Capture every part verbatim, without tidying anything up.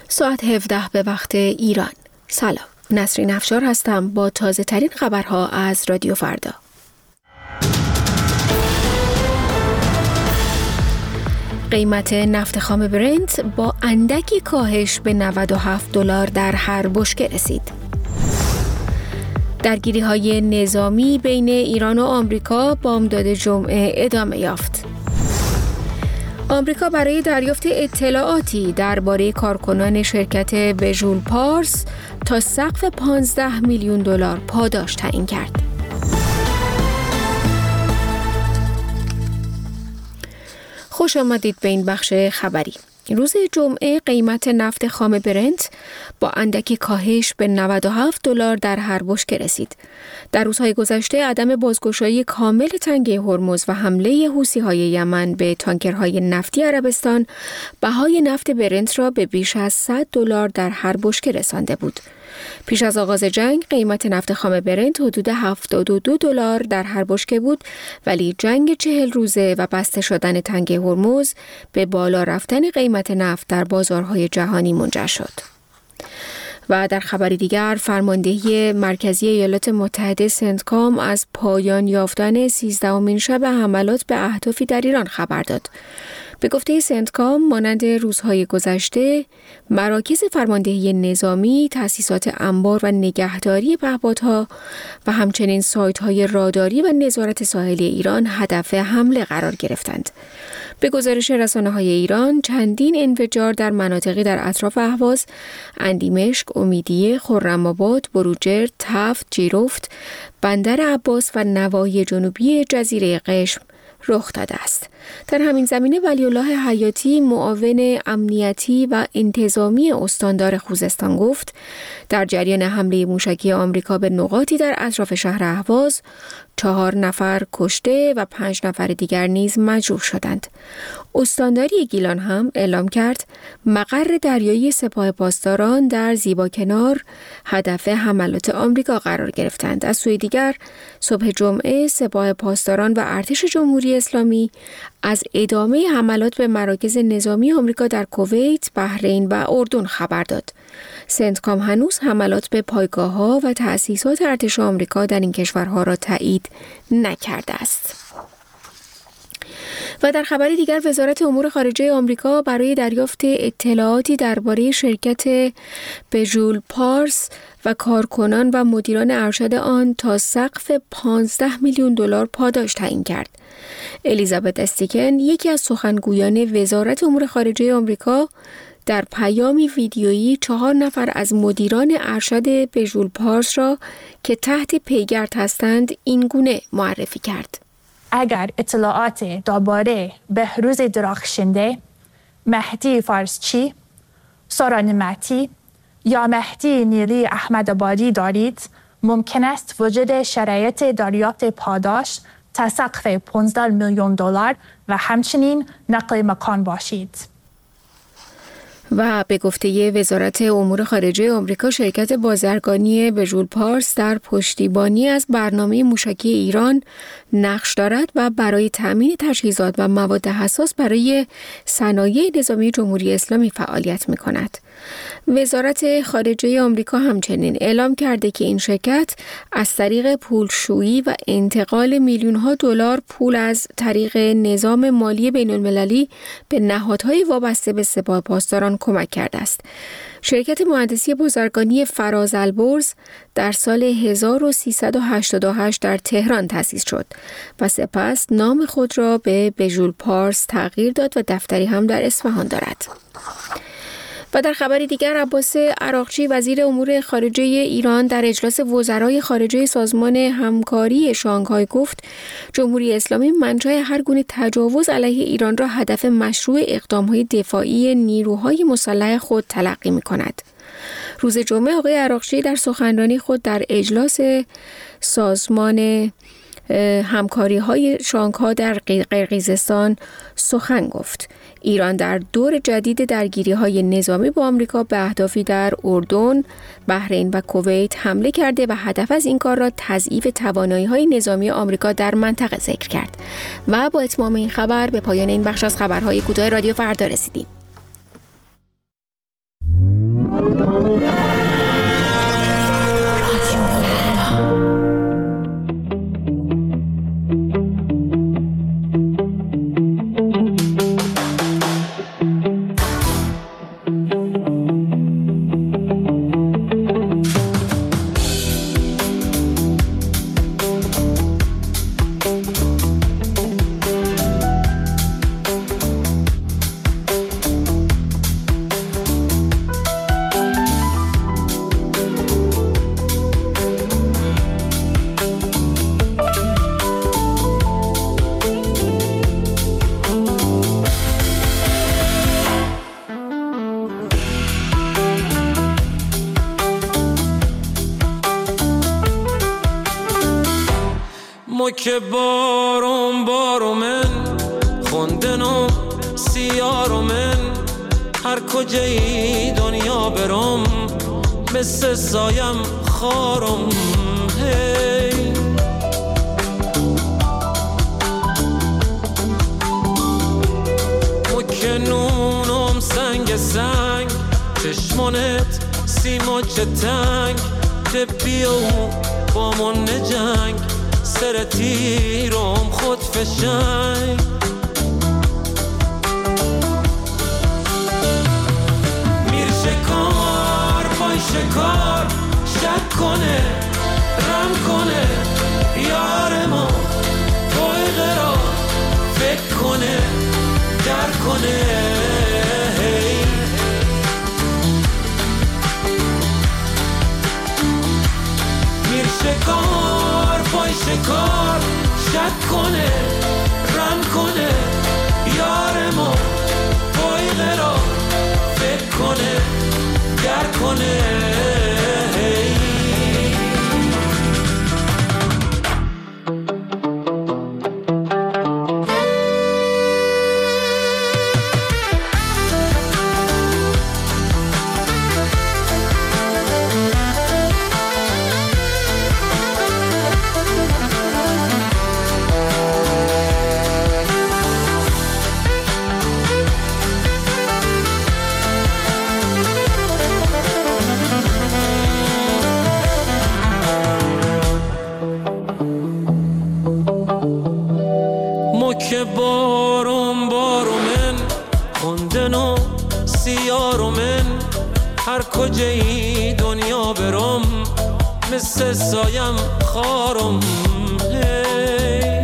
ساعت هفده به وقت ایران. سلام، نسرین افشار هستم با تازه ترین خبرها از رادیو فردا. قیمت نفت خام برنت با اندکی کاهش به نود و هفت دلار در هر بشکه رسید. درگیری‌های نظامی بین ایران و آمریکا بامداد جمعه ادامه یافت. آمریکا برای دریافت اطلاعاتی درباره کارکنان شرکت ویژول پارس تا سقف پانزده میلیون دلار پاداش تعیین کرد. خوش آمدید به این بخش خبری. روز جمعه قیمت نفت خام برنت با اندکی کاهش به نود و هفت دلار در هر بشکه رسید. در روزهای گذشته عدم بازگشایی کامل تنگه هرمز و حمله حوثی‌های یمن به تانکرهای نفتی عربستان بهای نفت برنت را به بیش از صد دلار در هر بشکه رسانده بود. پیش از آغاز جنگ قیمت نفت خام برنت حدود هفتاد و دو دلار در هر بشکه بود، ولی جنگ چهل روزه و بسته شدن تنگه هرمز به بالا رفتن قیمت نفت در بازارهای جهانی منجر شد. و در خبری دیگر فرماندهی مرکزی ایالات متحده سنتکام از پایان یافتن سیزدهمین شب حملات به اهدافی در ایران خبر داد. به گفته سنتکام مانند روزهای گذشته مراکز فرماندهی نظامی، تأسیسات انبار و نگهداری پهپادها و همچنین سایت‌های راداری و نظارت ساحلی ایران هدف حمله قرار گرفتند. به گزارش رسانه‌های ایران چندین انفجار در مناطقی در اطراف اهواز، اندیمشک، امیدیه، خرم‌آباد، بروجرد، تفت، جیرفت، بندر عباس و نواحی جنوبی جزیره قشم رخ داده است. در همین زمینه ولی‌الله حیاتی معاون امنیتی و انتظامی استاندار خوزستان گفت در جریان حمله موشکی آمریکا به نقاطی در اطراف شهر اهواز چهار نفر کشته و پنج نفر دیگر نیز مجروح شدند. استانداری گیلان هم اعلام کرد مقر دریایی سپاه پاسداران در زیباکنار هدف حملات آمریکا قرار گرفتند. از سوی دیگر صبح جمعه سپاه پاسداران و ارتش جمهوری اسلامی از ادامه حملات به مراکز نظامی آمریکا در کویت، بحرین و اردن خبر داد. سنتکام هنوز حملات به پایگاه‌ها و تأسیسات ارتش آمریکا در این کشورها را تایید نکرده است. و در خبری دیگر وزارت امور خارجه آمریکا برای دریافت اطلاعاتی درباره شرکت ویژول پارس و کارکنان و مدیران ارشد آن تا سقف پانزده میلیون دلار پاداش تعیین کرد. الیزابت استیکن، یکی از سخنگویان وزارت امور خارجه آمریکا، در پیامی ویدیویی چهار نفر از مدیران ارشد ویژول پارس را که تحت پیگرد هستند این گونه معرفی کرد: اگر اطلاعات درباره بهروز درخشنده، مهدی فارسچی، سارا نعمتی یا مهدی نیلی احمدآبادی دارید، ممکن است وجود شرایط دریافت پاداش تا سقف پانزده میلیون دلار و همچنین نقل مکان باشید. و به گفته وزارت امور خارجه آمریکا شرکت بازرگانی ویژول پارس در پشتیبانی از برنامه موشکی ایران نقش دارد و برای تأمین تجهیزات و مواد حساس برای صنایع نظامی جمهوری اسلامی فعالیت می‌کند. وزارت خارجه آمریکا همچنین اعلام کرده که این شرکت از طریق پولشویی و انتقال میلیون‌ها دلار پول از طریق نظام مالی بین‌المللی به نهادهای وابسته به سپاه پاسداران کمک کرده است. شرکت مهندسی بازرگانی فراز البرز در سال هزار و سیصد و هشتاد و هشت در تهران تأسیس شد و سپس نام خود را به ویژول پارس تغییر داد و دفتری هم در اصفهان دارد. و در خبری دیگر عباس عراقچی وزیر امور خارجه ایران در اجلاس وزرای خارجه سازمان همکاری شانگهای گفت جمهوری اسلامی منشأ هر گونه تجاوز علیه ایران را هدف مشروع اقدام‌های دفاعی نیروهای مسلح خود تلقی می‌کند. روز جمعه آقای عراقچی در سخنرانی خود در اجلاس سازمان همکاری های شانگها در قرقیزستان سخن گفت. ایران در دور جدید درگیری های نظامی با آمریکا به اهدافی در اردن، بحرین و کویت حمله کرده و هدف از این کار را تضعیف توانایی های نظامی آمریکا در منطقه ذکر کرد. و با اتمام این خبر به پایان این بخش از خبرهای کوتاه رادیو فردا رسیدیم. که بارم بارمن خوندنم سیارمن هر کجای دنیا برم مثل سایم خارم هی مکنونم سنگ سنگ چشمانت سیماچ تنگ ده بیو با من نجنگ سر تیرم خود فشنگ میر شکار پای شکار شک کنه رم کنه یار ما پای قرار فکر کنه در کنه میر شکار پای شکار شک کنه رم کنه یار ما پای قرار فکر کنه در کنه که بارم بارمن خوندنو سیارمن هر کجای دنیا برم مثل سایم خارم هی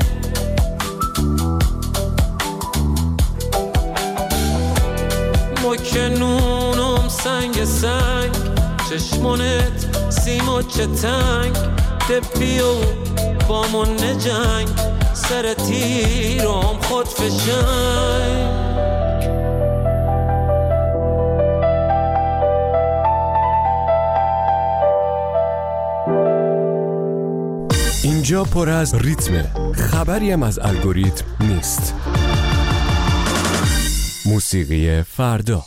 مکنونم سنگ سنگ چشمانت سیماچ تنگ ده بیو با من نجنگ سر تیرم خود فشنگ اینجا پر از ریتمه، خبری هم از الگوریتم نیست. موسیقی فردا.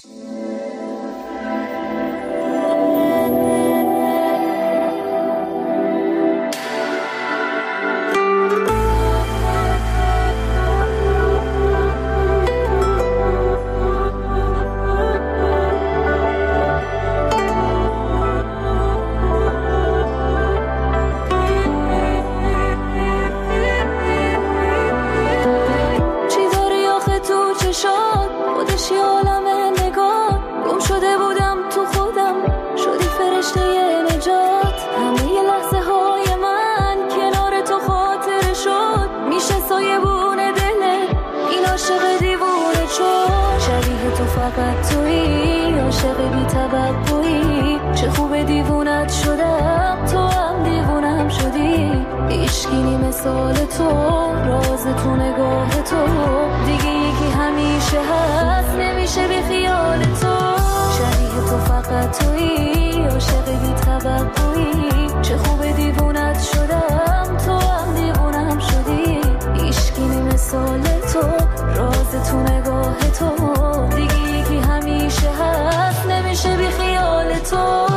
فقط تویی عاشق بی توقعی چه خوب دیوونت شدم تو هم دیوونم شدی هیچکی نی مثال تو راز تو نگاه تو دیگه یکی همیشه هست نمیشه بی خیال تو شبیه تو فقط تویی عاشق بی توقعی چه خوب دیوونت شدم تو هم دیوونم شدی هیچکی نی مثال تو راز تو نگاه تو دیگه یکی همیشه هست نمیشه بی خیال تو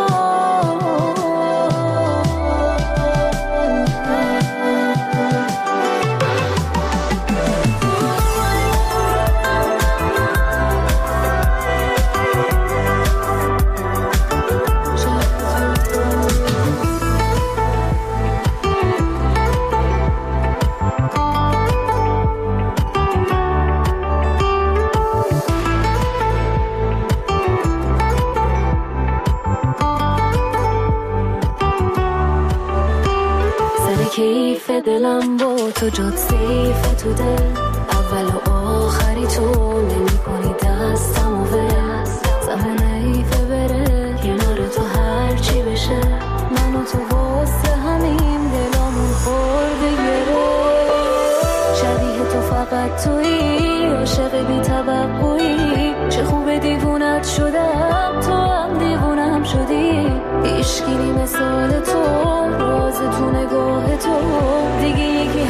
کیف دلم با تو جد سیف تو دل اول و آخری تو نمی کنی دستم و ول زمان ایفه بره کنار تو هرچی بشه من و تو واسه همین دلامون خورده گره شبیه تو فقط تویی عاشق بی توقعی چه خوب دیوونت شدم تو هم دیوونم شدی هیچکی نی مثال تو راز تو نگاه تو دیگه یکی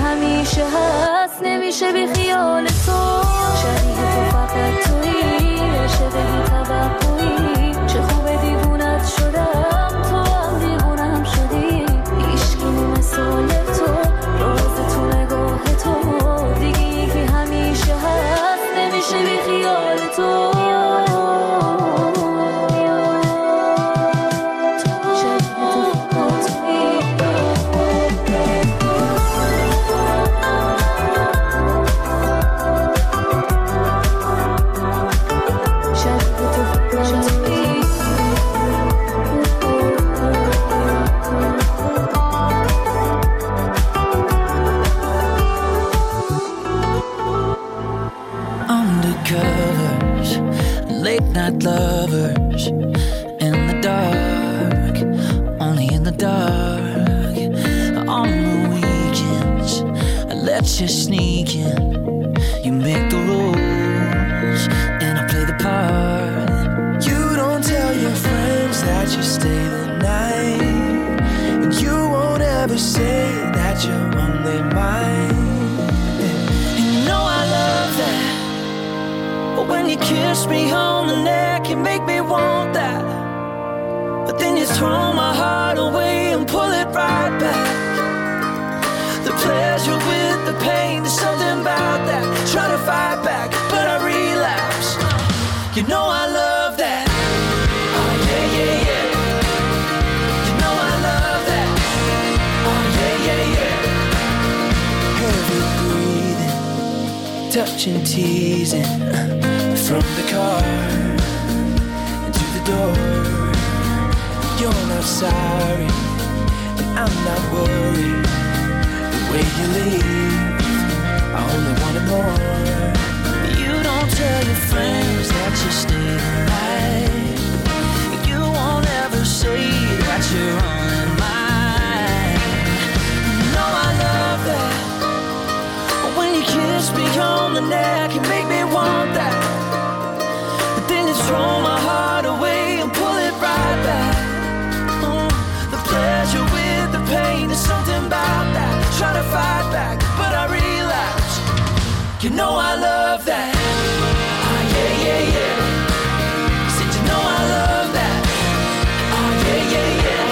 sleepovers in the dark, only in the dark. On the weekends, I let you sneak in. You make the rules, and I play the part. You don't tell your friends that you stay the night, and you won't ever say that you're only mine. And you know I love that. But when you kiss me on the neck, you make me want that. But then you throw my heart away and pull it right back. The pleasure with the pain, there's something about that. Try to fight back, but I relapse. You know I love that. Oh yeah, yeah, yeah. You know I love that. Oh yeah, yeah, yeah. Heavy breathing, touching, teasing, from the car to the door. You're not sorry, and I'm not worried. The way you leave, I only wanted more. You don't tell your friends that you stay the night. You won't ever say that you're only mine. You know I love that. But when you kiss me on the neck, you make me want that. But then you throw my heart away and pull it right back. Mm, the pleasure with the pain, there's something about that. Try to fight back, but I relapse. You know I love that. Oh yeah, yeah, yeah. Said you know I love that. Oh yeah, yeah, yeah.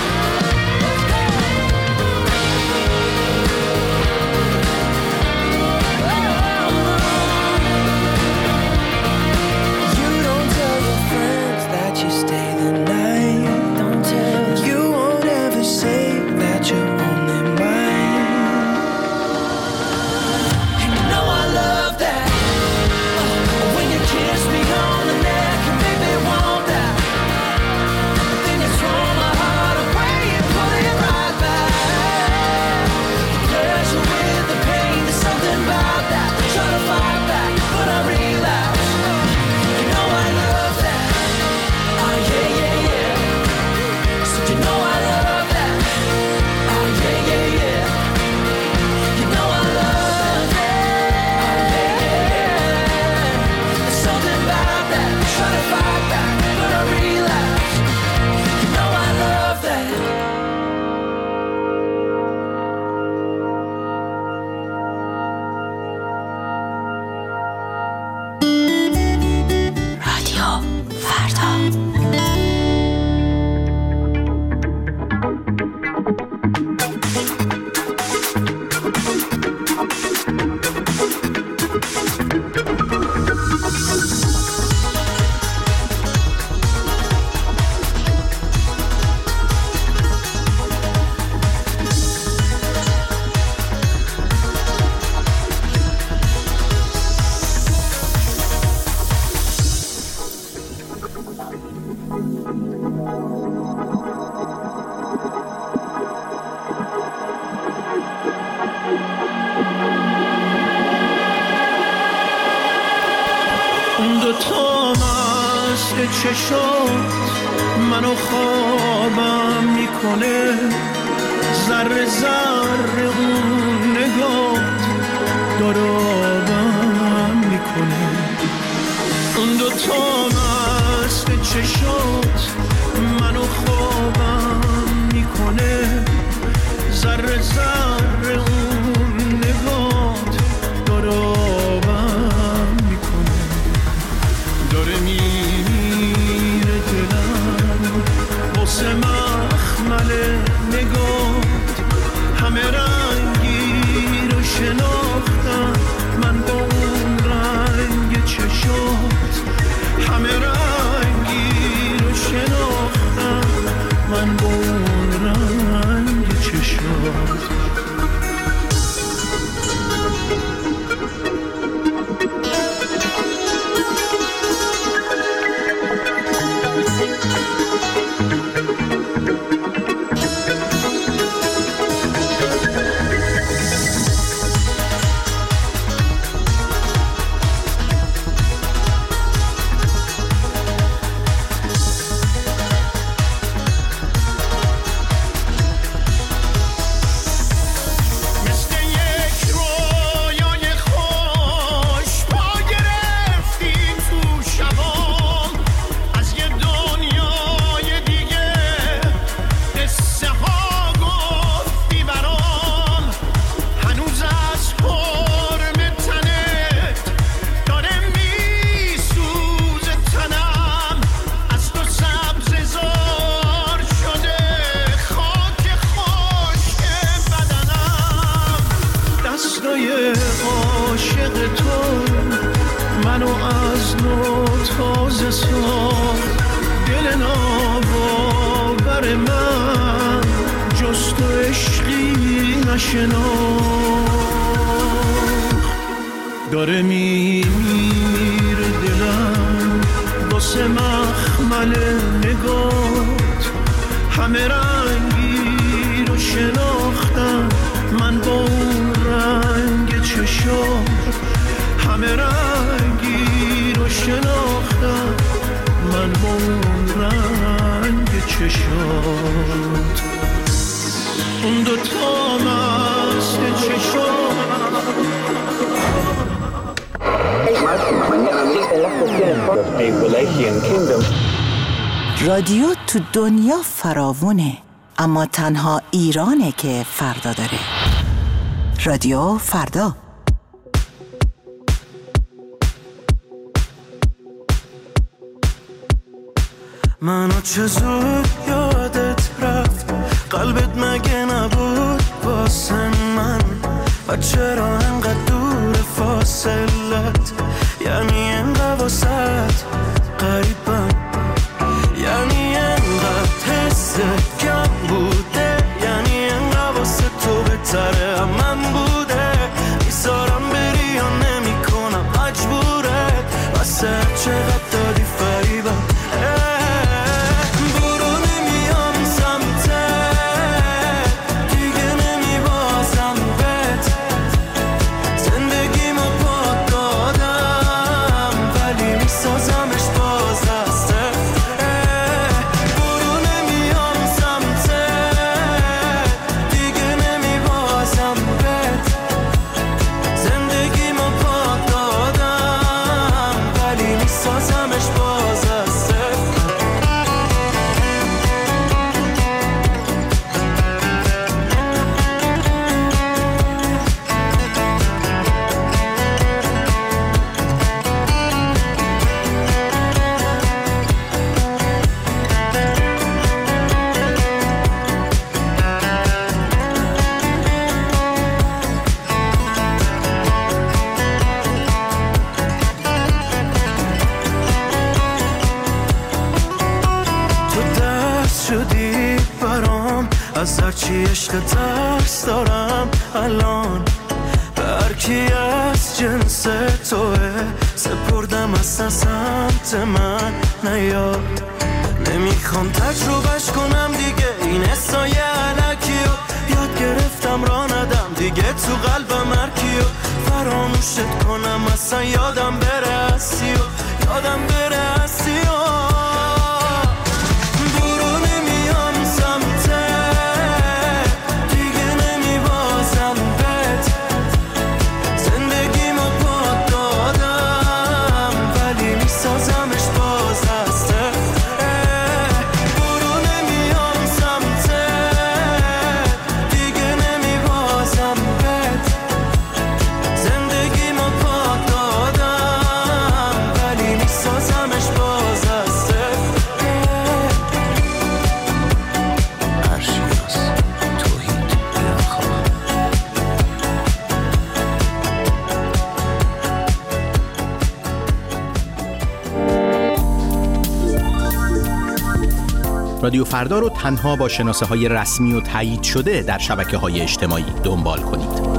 You don't tell your friends that you stay the night. Don't tell. You won't ever say that you're only mine. And you know I love that. Oh, when you kiss me on the neck and make me want that. But then you throw my heart away and pull it right back. The pleasure with the pain, there's something about that. Try to fight back, but I relapse. You know I love that. Oh yeah, yeah, yeah. So you know I love that. Oh yeah, yeah, yeah. You know I love that. Oh yeah, yeah, yeah. There's something about that. Try to fight back, but I relapse. You know I love that. رادیو فردا. دوتا مست چشات منو خوابم میکنه، ذره ذره اون نگات دارابم میکنه. اون دوتا مست چشات منو خوابم میکنه، ذره ذره اون نگات دارابم میکنه. داره میره دلم واسه مخمل نگات، همه رنگی رو شناختم من با اون رنگ چشات، همه رنگ شناخت داره میمیره دلم واسه مخمل نگات همه رنگی رو شناختم من با اون رنگ چشات همه رنگی رو شناختم من با اون رنگ چشات اون دوتا مست چشات رادیو تو دنیا فراوونه، اما تنها ایرانه که فردا داره. رادیو فردا. منو چه زود یادت رفت قلبت مگه نبود واسه من و چرا انقدر دور فاصلت یعنی انقدر واسط قریبم یعنی انقدر حست کم بوده یعنی انقدر واسه تو بهتره من بوده میذارم بری یا نمی کنم مجبوره واسه چقدر دادی فریبم از هرچی عشق ترس دارم الان به هرکی از جنس توه سپردم اصلا سمت من نیاد نمیخوام تجربهش کنم دیگه این حسای علکیو یاد گرفتم را ندم دیگه تو قلبم هرکیو فراموشت کنم اصلا یادم بره هستیو یادم بره هستیو رادیو فردا رو تنها با شناسه های رسمی و تایید شده در شبکه های اجتماعی دنبال کنید.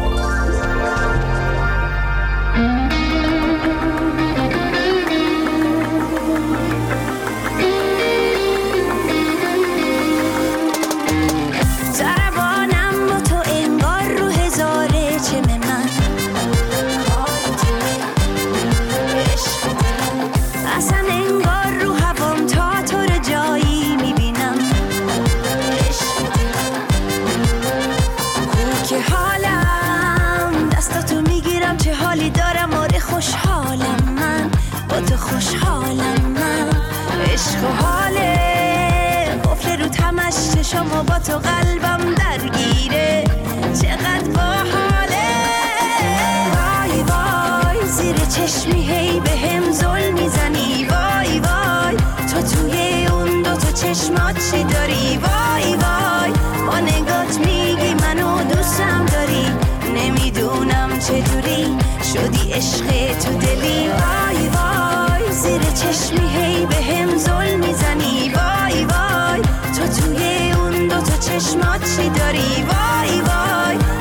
شما با تو قلبم درگیره چقدر باحاله وای وای زیر چشمی هی به هم زل میزنی وای وای تو توی اون دو تا چشمات چی داری وای وای با نگات میگی منو دوستم داری نمیدونم چجوری شدی عشق تو دلی وای وای زیر چشمی هی به هم زل میزنی وای وای تو توی اون دو تا چشمات چی داری وای وای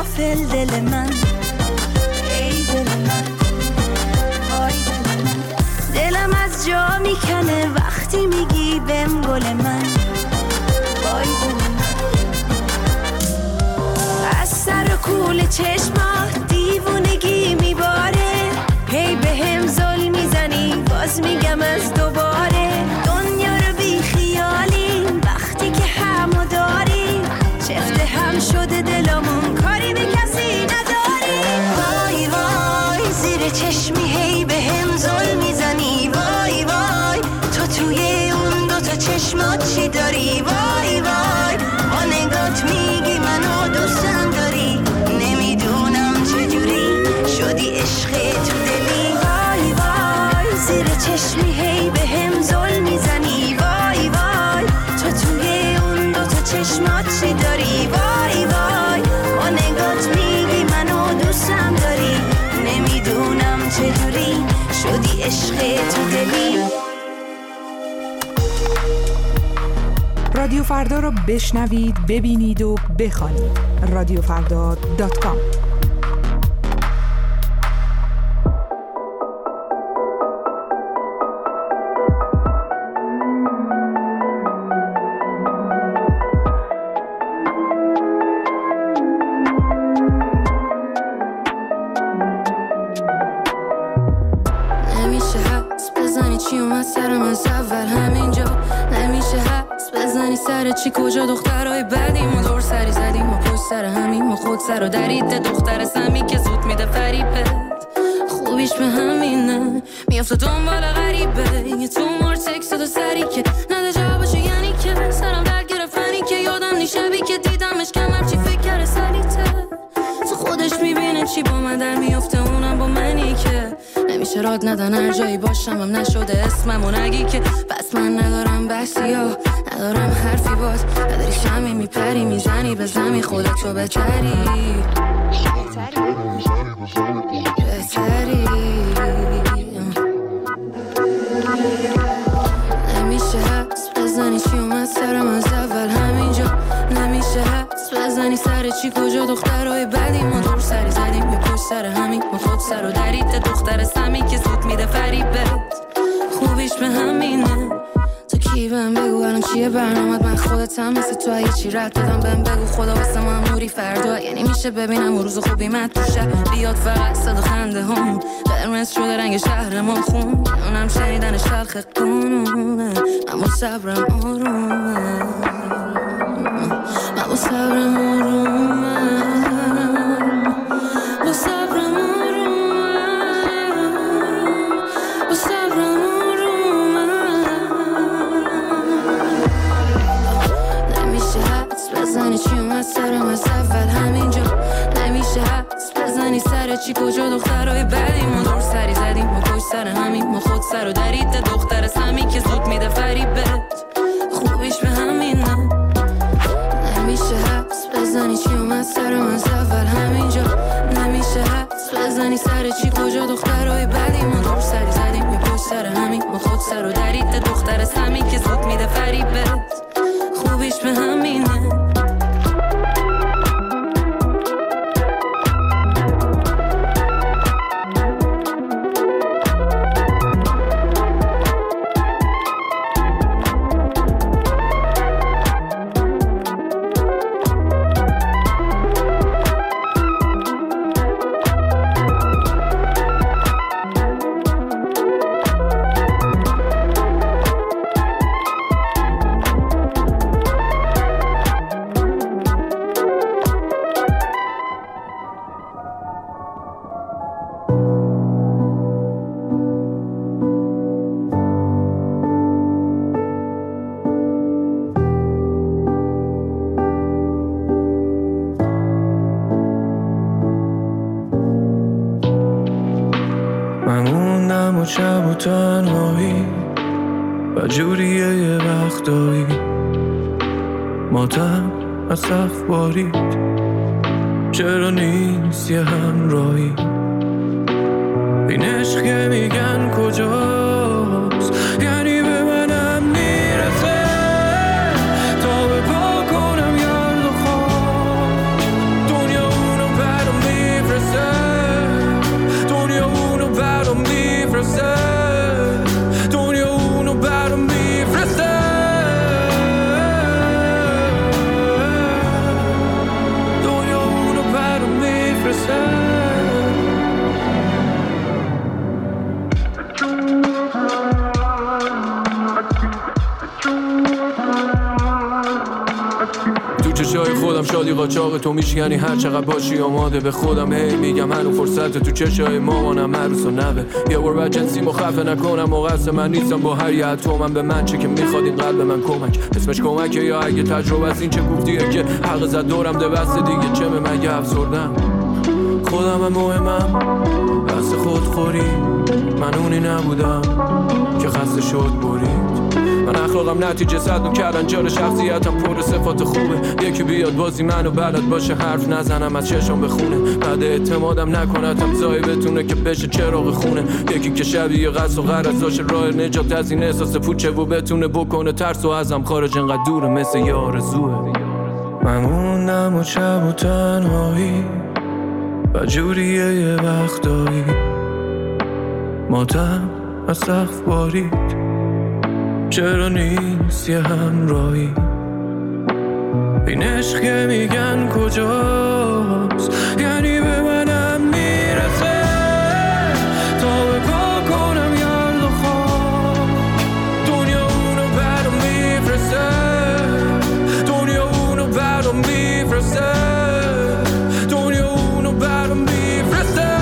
غافل دل من، ای دل من، آی دل من. دلم از جا میکنه وقتی میگی بهم گل من، وای دل من. از سر و کول چشمات دیوونگی میباره، هی بهم زل میزنی باز میگم از دوباره. دنیا رو بی خیالی وقتی که همو داری، چفت هم شده دلمون کاری به کسی نداری. وای وای زیر چشمی هی بهم زل میزنی، وای وای تو توی اون دوتا چشمات چی داری. وای وای با نگات میگی منو دوستم داری، نمیدونم چجوری شدی عشق تو دلی. وای وای زیر چشمی هی بهم زل میزنی، وای وای تو توی اون دوتا چشمات چی داری. وای وای با نگات میگی منو دوستم داری، نمیدونم چجوری شدی عشق تو دلی. رادیو فردا رو بشنوید، ببینید و بخوانید. رادیو فردا دات کام. نمیشه حدس بزنی چی اومد سرم از اول همینجا، نمیشه حدس بزنی سر چی کجا دخترای بدیم و دور سری زدیم و پشت سر همیم و خود سر و درید دختر سمی که زود میده فریبت. خوبیش به همینه میافته دنبال غریبه، یه تو مار تکست و سری که نده جوابشو، یعنی که سرم درد گرفتنی که یادم نیشبی که دیدمش کمر چی فکر کرده سلیته. تو خودش میبینه چی با من در میافته، اونم با منی که نمیشه راد ندن هر جایی باشم هم نشده اسممو نگی که بس من ندارم بحثی ها ندارم حرفی باز، نداری شمی میپری میزنی به زمین خودتو بهتری بهتری. نمیشه حدس بزنی چی اومد سرم از اول همینجا، نمیشه حدس بزنی سر چی کجا دخترای بدی ما دور سری زدیم یه پشت سر همین ما خود سر و درید دختر سمی که زود میده فریبت. خوبیش به همینه تو کی بهم بگو الان چیه برنامت، من خودتم مثل تو اگه چی رد دادم بهم بگو خدا واسه من نوری فردا، یعنی میشه ببینم و روز خوبی من تو شهر بیاد فقط صدا خنده هم قرمز شده رنگ شهر ما خون، اونم شنیدنش تلخ قانونه، اما صبرم آرومه، اما صبرم آرومه، با صبرم آرومه، با صبرم آرومه. نمیشه حدس بزنی چی اومد سرم از اول همینجا، نمیشه حدس بزنی سر چی کجا دخترای بدی ما دور سری زدیم ما پشت سر همین ما خود سر و درید دختر سمی که زود میده فریبت. خوبیش به همینه نمیشه حدس بزنی چی اومد سرم از اول همینجا، نمیشه حدس بزنی سر چی کجا دخترای بدی ما دور سری زدیم یه پشت سر همین ما خود سر و درید دختر سمی که زود میده فریبت. خوبیش به همینه. و شب و تنهایی و جوریه یه وقتایی ماتم از سقف بارید، چرا نیست یه همراهی؟ این عشق که میگن کجاست، یعنی به منم میرسه تا به پا کنم یاد و خواب دنیا اونو چشای خودم شادی قاچاق تو میشکنی هر چقدر باشی آماده به خودم هی میگم هنو فرصت تو چشای مامانم عروس و نوه یه بار جنسی مخفه نکنم مقص من نیستم با هر یه اتمم به من چه که میخواد این قلب من کمک اسمش کمکه یا اگه تجربه از این چه گفتیه که حق زد دورم ده بس دیگه چه به مگه افسردم خودم هم مهمم بس خودخوری من اونی نبودم که خسته شد برید من اخلاقم نتیجه صدم کردن جار شخصیتم پر صفات خوبه یکی بیاد بازی منو بلد باشه حرف نزنم از چشم بخونه بعد اعتمادم نکنتم زایی بتونه که بشه چراغ خونه یکی که شبیه قصد و غرض داشه راه نجات از این احساس پوچه و بتونه بکنه ترس و ازم خارج انقدر دوره مثل یه آرزوه من موندم و شب و تنهایی و جوریه یه وقتایی ماتم از سقف بارید چرا نیست یه همراهی این عشق که میگن کجاست یعنی به منم میرسه تا به پا کنم یرد و خواب دنیا اونو برام میفرسته دنیا اونو برام میفرسته دنیا اونو برام میفرسته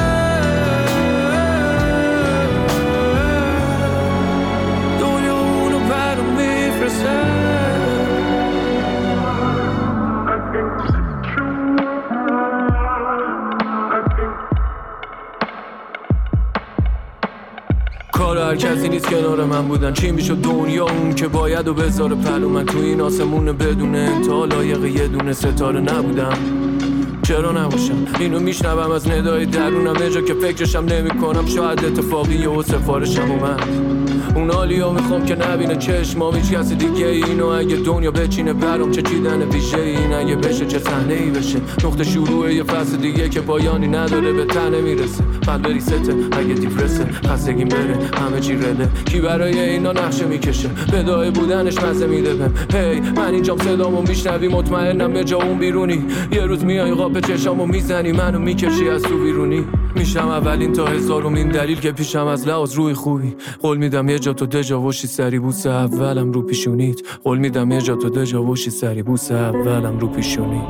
کار هر کسی نیست کنار من بودن چی میشد دنیا اون که باید و بذاره پلو من تو این آسمون بدون انتها لایق یه دونه ستاره نبودم چرا نباشم اینو میشنوم از ندای درونم یه جا که فکرشم نمی کنم شاید اتفاقیه و سفارشم اومد اون حالیا میخوام که نبینه چشمام هیچ کسی دیگه اینو اگه دنیا بچینه برام چه چیدن ویژه این اگه بشه چه صحنه ای بشه نقطه شروع یه فصل دیگه که پایانی نداره به تنه میرسه بعد بری سته اگه دیفرسه خستگیم بره همه چی رده کی برای اینا نقشه میکشه بدای بودنش مزه میده بهم هی من اینجام صدامو میشنوی مطمئنم به جا اون بیرونی یه روز میای قاب چشامو میزنی منو میکشی از تو بیرونی میشم اولین تا هزارمین دلیل که پیشم از لحاظ روی خوبی قول میدم یه جا تو دجا وشی سری بوسه اولم رو پیشونیت قول میدم یه جا تو دجا وشی سری بوسه اولم رو پیشونیت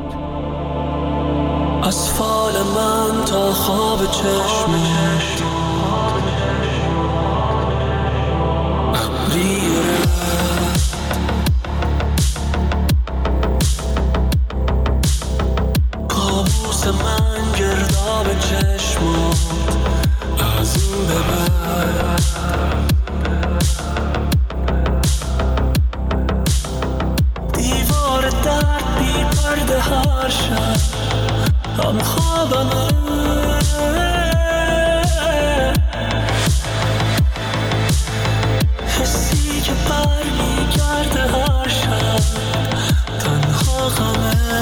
از فال من تا خواب چشمت کابوس من گرداب چشمات از این به بعد دیوار درد بی پرده هر شب هم خوابمه حسی که بر می کرده هر شب تنها غمه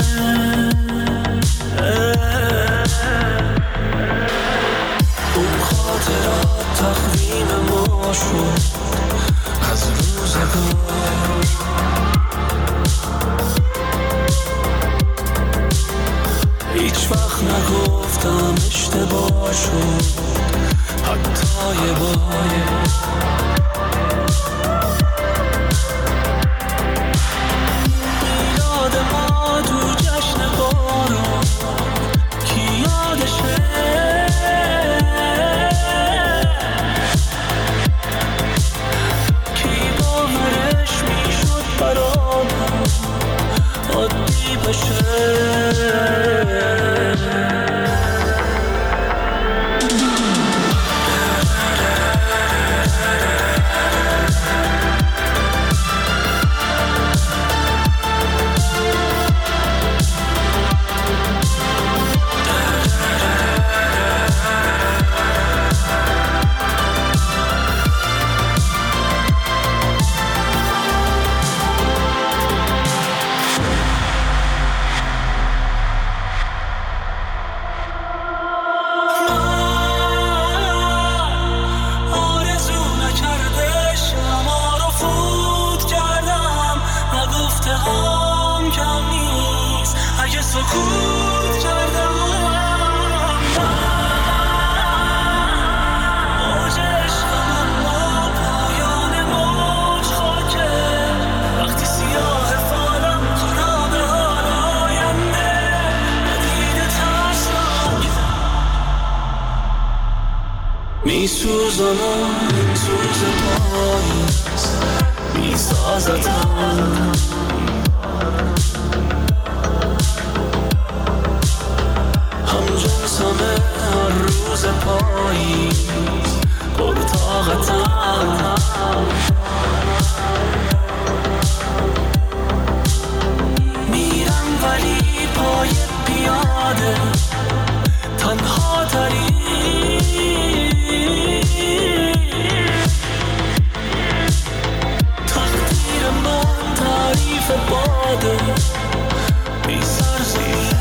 اون خاطرات تقویم ما شد از روزگار هیچ وقت نگفتم اشتباه شد حتی یه بار میلاد ما تو جشن بارون کی یادشه کی باورش میشد برامون عادی بشه میسوزانم این سوز پاییز میسازتم همجنسمه هر روز پاییز پرطاقتم میرم ولی پای پیاده تنها تری تقدیر من تعریف باده بی سرزیر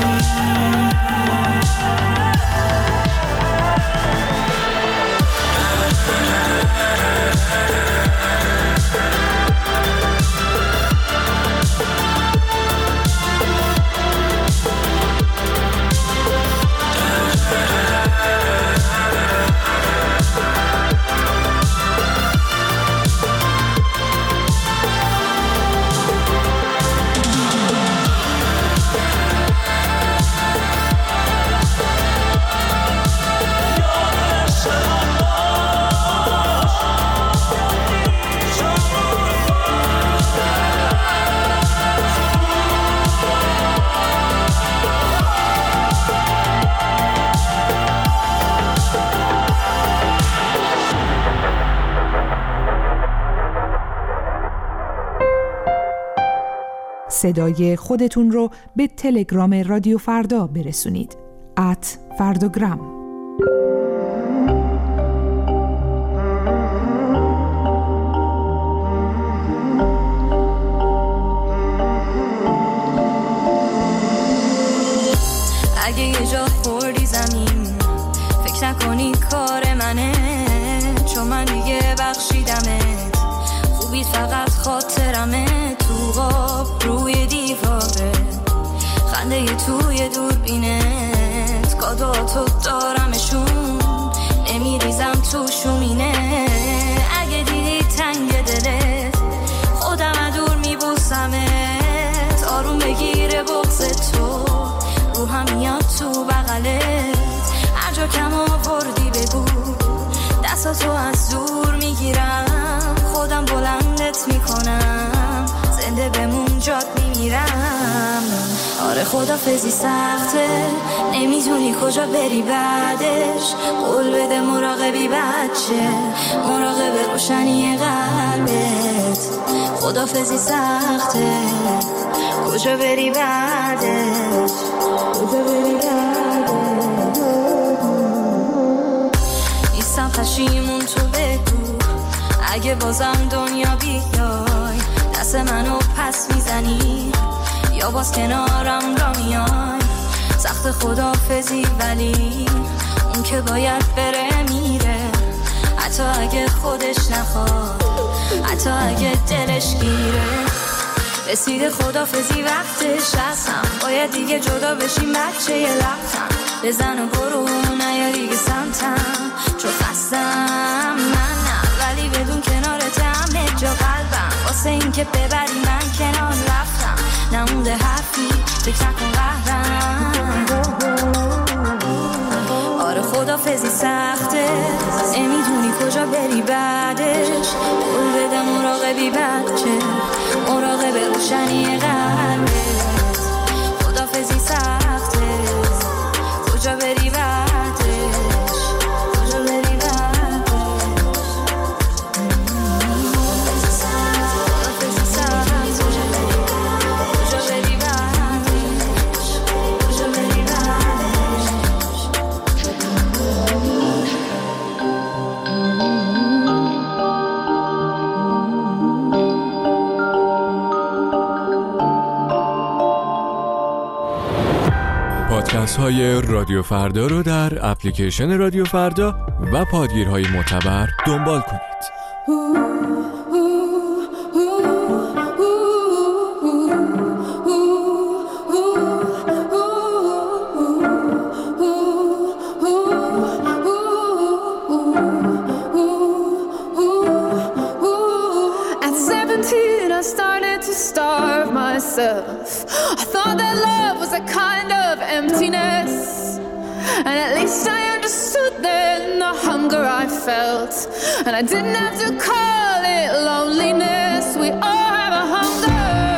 صدای خودتون رو به تلگرام رادیو فردا برسونید. ات فرداگرام. اگه یه جا خوردی زمین فکر نکنی کار منه، چون من دیگه بخشیدمت، خوبی فقط خاطرمه، تو غاب روی دیواره، خنده توی دوربینت، کادواتو دارمشون، نمیریزم تو شومینه. اگه دیدی تنگ دلت خودم دور میبوسمت، آروم بگیره بغض تو، روحم میاد تو بغلت، هر جا کم آوردی بگو، دستاتو از دور میگیرم، خودم بلندت میکنم، زنده بمون جات میمیرم. آره خدافظی سخته، نمیدونی کجا بری بعدش، قول بده مراقبی بچه، مراقب روشنی قلبت. خدافظی سخته، کجا بری بعدش، کجا بری بعدش. نیستم پشیمون تو بگو، اگه بازم دنیا بیای، دست منو پس میزنی یا باز کنارم را میای. سخت خدافظی ولی اون که باید بره میره، حتی اگه خودش نخواد، حتی اگه دلش گیره. رسیده خدافظی وقتش هستم، باید دیگه جدا بشیم بچه یه لبتم، بزن و برو نیا دیگه سمتم، چون خستم من نه، ولی بدون کنارت همه جا قلبم، واسه این که ببری من کنار رفتم، نمونده حرفی فکر نکن قهرم. آره خدافظی سخته، نمیدونی کجا بری بعدش، قول بده مراقبی بچه، مراقب روشنی قلبت. خدافظی سخته، کجا بری بعدش، کجا بری بعدش. خدافظی سخته، کجا بری بعدش، کجا بری بعدش. پادکست های رادیو فردا رو در اپلیکیشن رادیو فردا و پادگیرهای معتبر دنبال کنید. At seventeen I started to starve myself. I thought that love was a kind of emptiness. And at least I understood then the hunger I felt. And I didn't have to call it loneliness. We all have a hunger.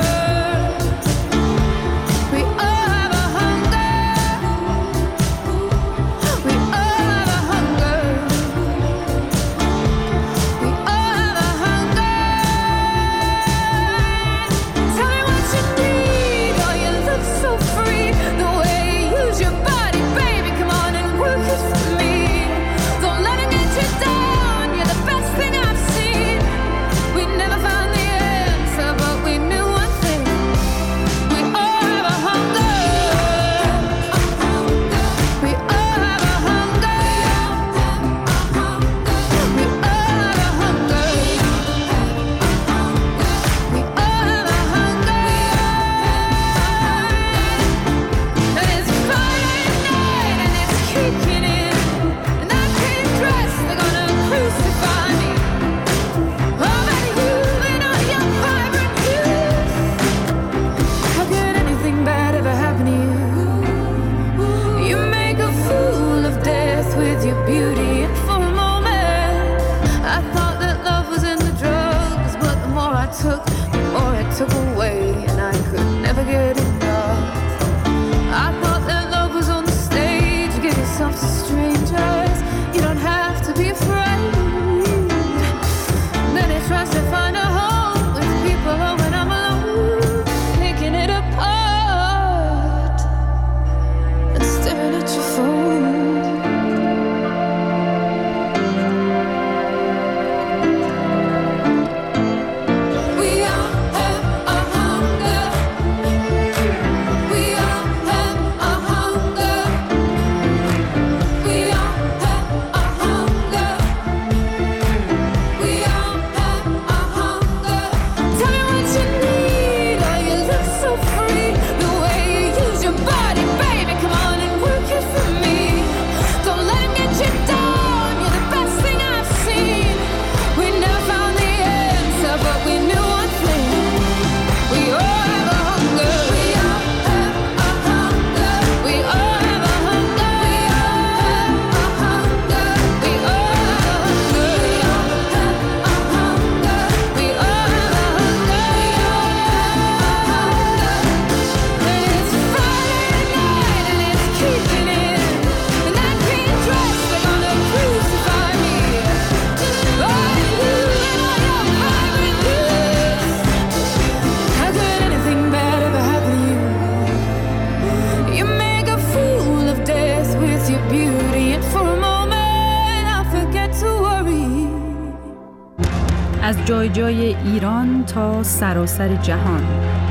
از جای جای ایران تا سراسر جهان.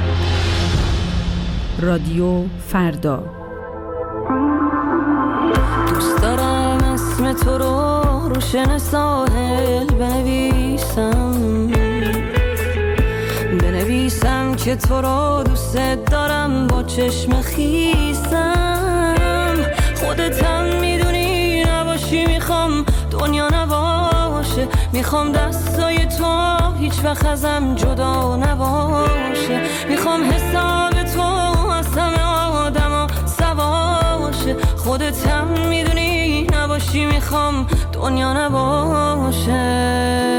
رادیو فردا. دوست دارم اسم تو رو روشن ساحل بنویسم، بنویسم که تو رو دوست دارم با چشم خیسم. خودتم میدونی نباشی میخوام دنیا نباشه، میخوام دستای تو هیچ وقت ازم جدا نباشه، میخوام حساب تو از همه آدم سواشه. خودتم میدونی نباشی میخوام دنیا نباشه.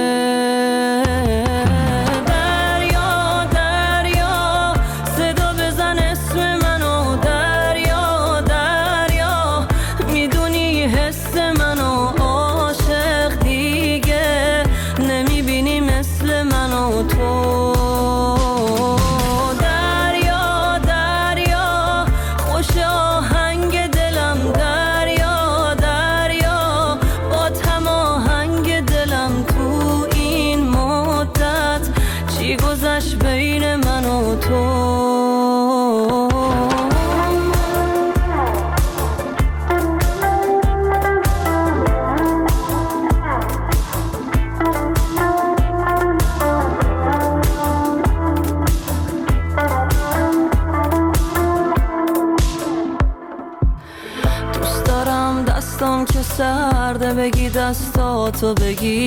سرده بگی دستاتو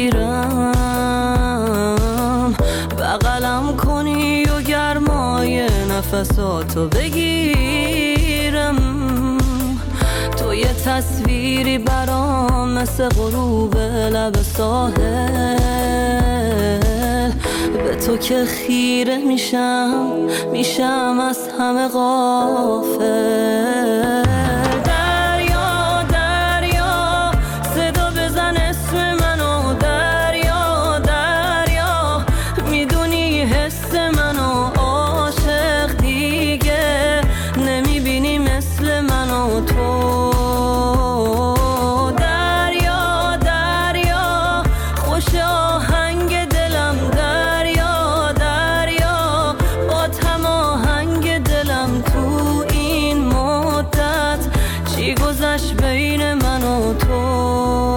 بگیرم، بغلم کنی و گرمای نفساتو بگیرم. تو یه تصویری برام مثل غروب لب ساحل، به تو که خیره میشم میشم از همه غافل. دریا دریا صدا بزن اسم منو، دریا دریا میدونی حس منو، عاشق دیگه نمیبینی مثل منو تو. دریا دریا خوش آهنگ دلم، دریا دریا با تماهنگ دلم. تو این مدت چی گذشت بین من و تو؟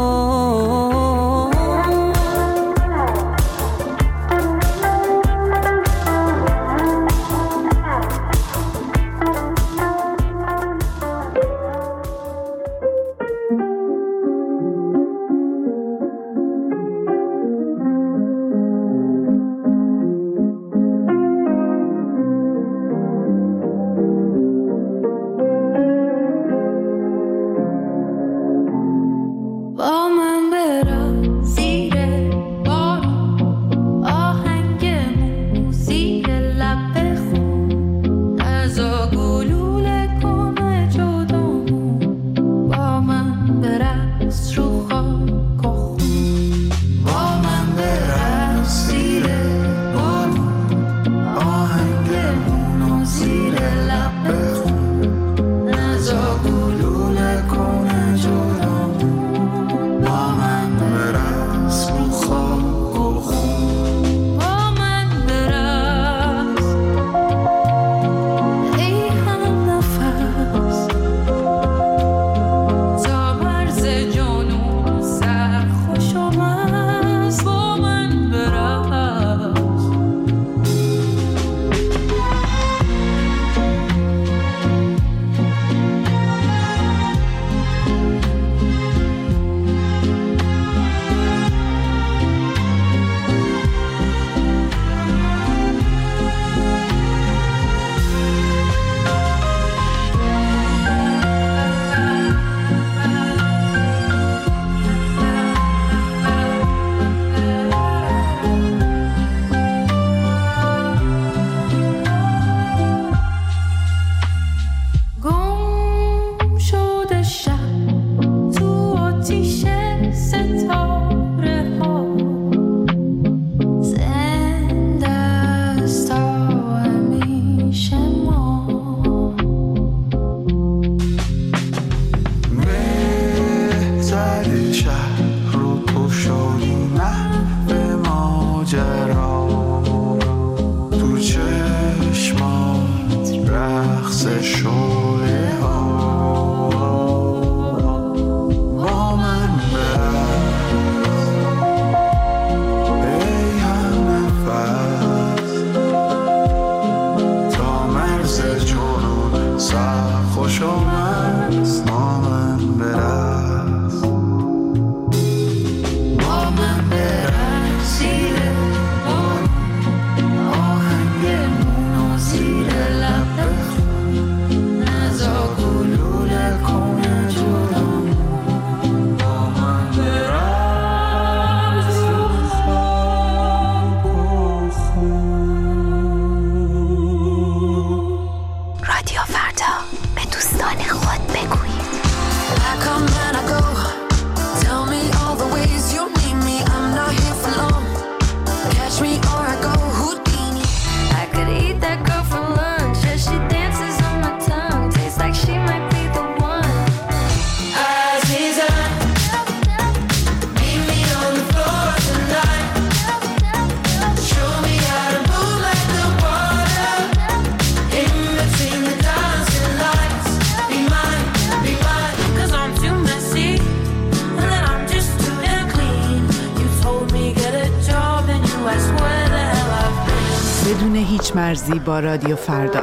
بدون هیچ مرزی با رادیو فردا.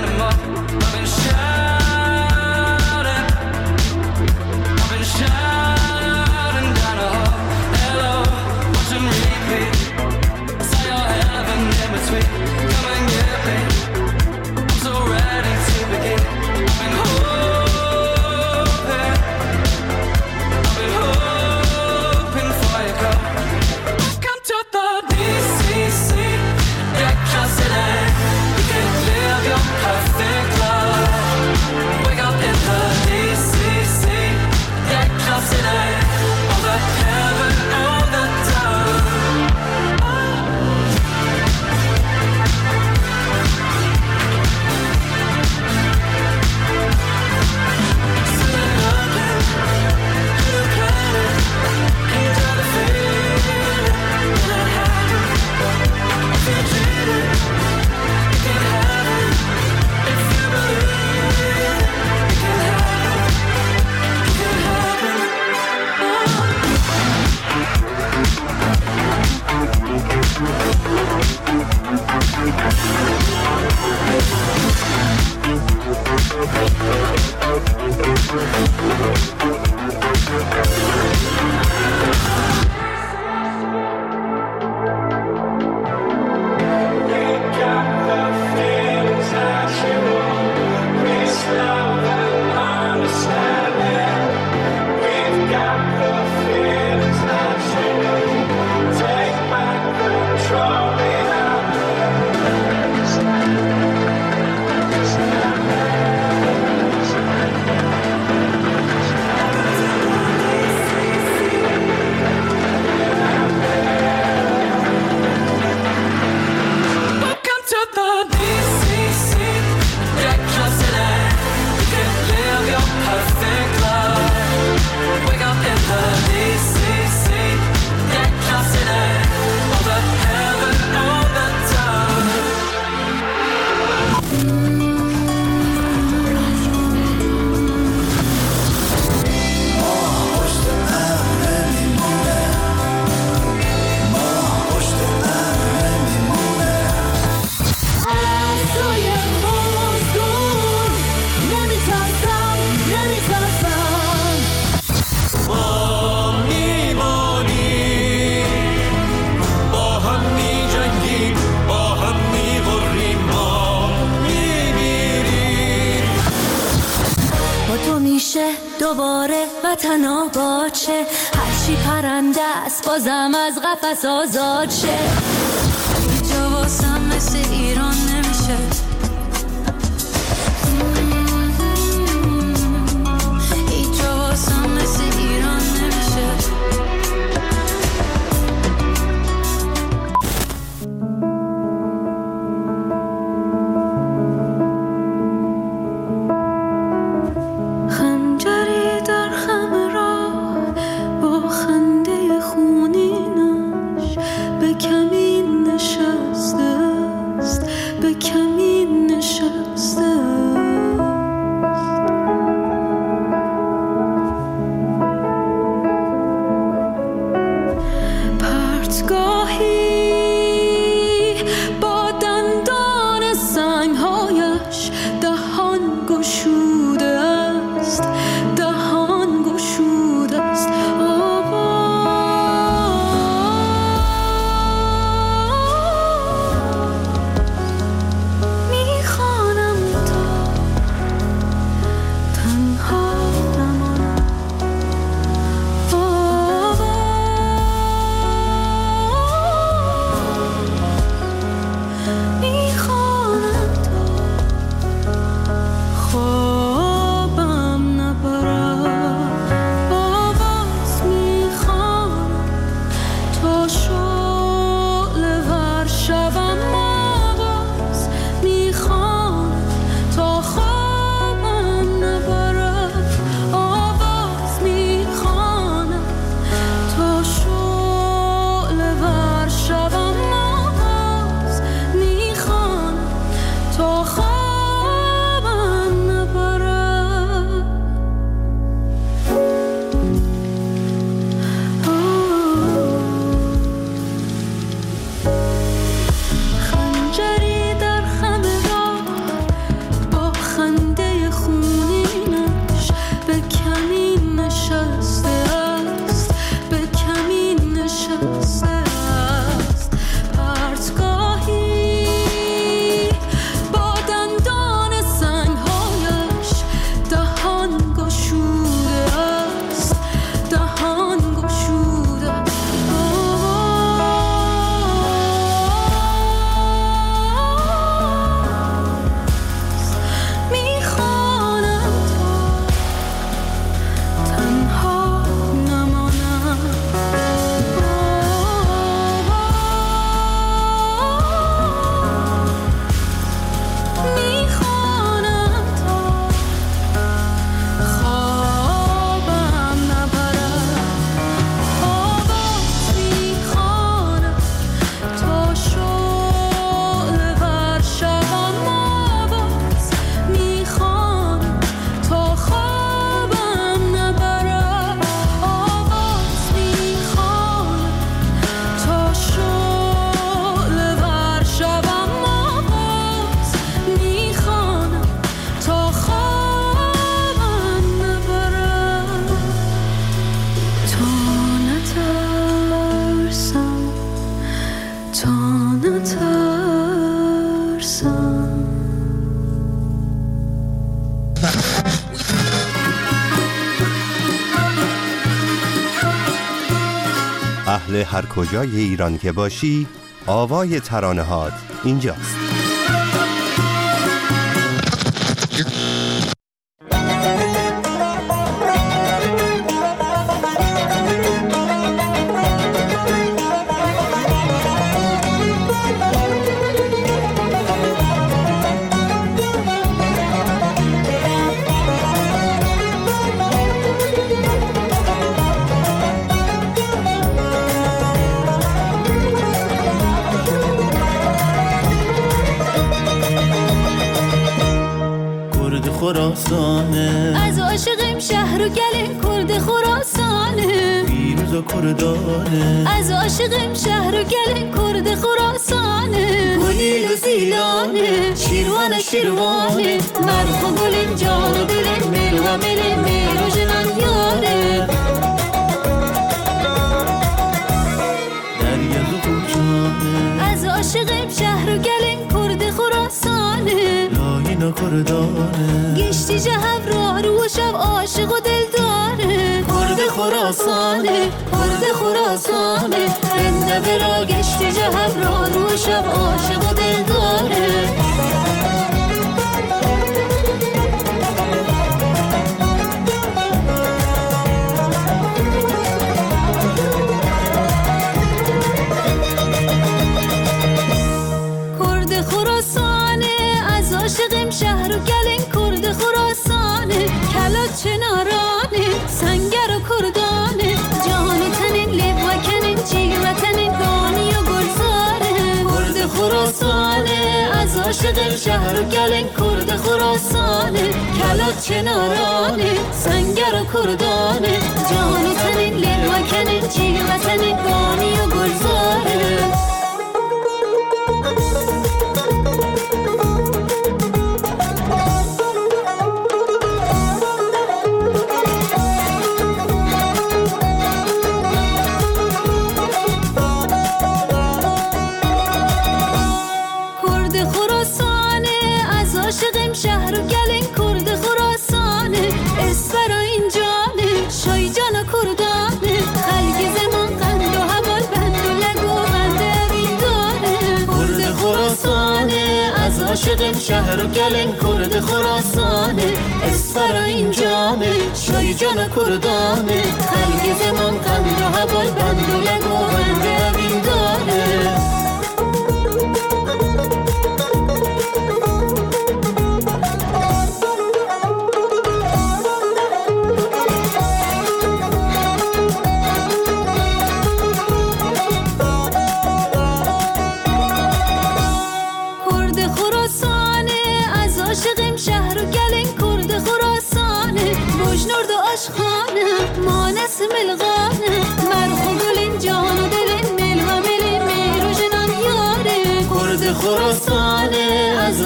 anymore. I've been shouting, I've been shouting down a hall. Hello, watching repeat. I saw your heaven in between. Come and get me. I'm so ready to begin. I've been hoping, I've been hoping for your call. Come to the D C C, get close today. You can live your perfect life. Wake up in the D C C, get close today. All the heaven, all the time. دوباره وطن آباد شه، هرچی پرنده است بازم از قفس آزاد شه. هیچ جا واسم مثل ایران نمیشه، هیچ جا واسم مثل ایران نمیشه. Oh خنده خونینش به کمین نشسته است، به کمین نشسته است. پرتگاهی با دندان سنگهایش دهان گشوده است، دهان گشوده است. اهل هر کجای ایران که باشی، آوای ترانه هات اینجاست. خراسانه، از عاشقیم شهر و گل کرد خراسانه، پیروز و کردانه، از عاشقیم شهر و گل کرد خراسانه، گلیل و زیلانه، شیروان شیروانه، مرخ و گل جان و دل مل و مل مل و جنان یاره، دریا و کوچانه، از عاشقیم شهر و گل کرد خراسانه، لاین و کردانه، گشتی جهب را رو شب عاشق و دلداره، کرد خراسانه، کرد خراسانه، رنده برا گشتی جهب را رو شب عاشق و دلداره. عاشقیم شهر و گلین کرد خراسانه، کلات چنارانه، سنگر و کردانه، جان تنین لب و کنین جیغ و تنین دانی و گلزاره، کرد خراسانه، از عاشقیم شهر و گلین کرد خراسانه، کلات چنارانه، سنگر و کردانه، جان تنین لب و کنین جیغ و تنین دانی و گلزاره. عاشقیم شهر و گلین کرد خراسانه، اسفر این جانه، شای جان و کردانه، خلق زمان قند و حوال بند و لگو بند اوین داره، کرد خراسانه، از عاشقیم شهر و گلین کرد خراسانه، اسفر این جانه، شای جان و کردانه، خلق زمان قند و حوال بند و لگو بند اوین داره. عاشقیم شهر و گلین کرد خراسانه، بجنورد و عشقانه، ما نسم الغا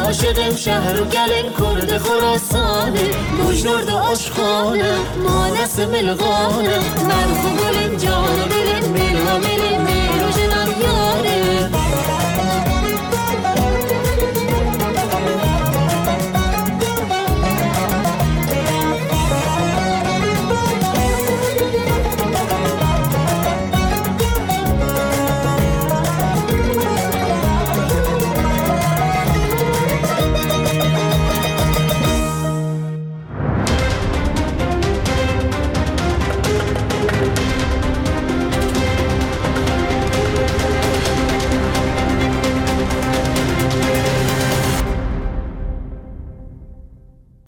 عاشقم شهر و گلن کرد خراسانه بجنورد عشقانه ما نسم الغانه مرخو گلن جان بلن ملها ملن میروش